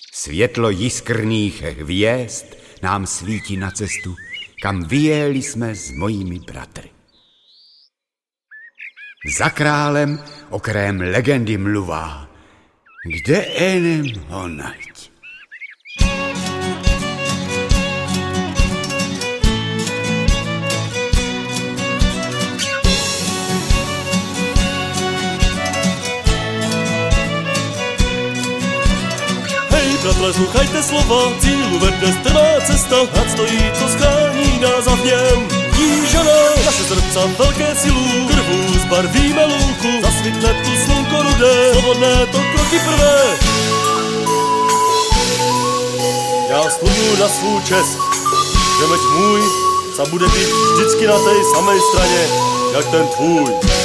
Světlo jiskrných hvězd nám svítí na cestu, kam vyjeli jsme s mojimi bratry. Za králem, o kterém legendy mluvá, kde enem ho najít? Bratle, sluchajte slova, cílu vede strmá cesta, hrad stojí, co schání nás a v něm knížana. Naše srdca velké silu, krvu zbarvíme louku, zasvitne tu slunko rudé, svobodné to kroky prvé. Já sluju na svou čest, že meč můj sa bude být vždycky na tej samej straně, jak ten tvůj.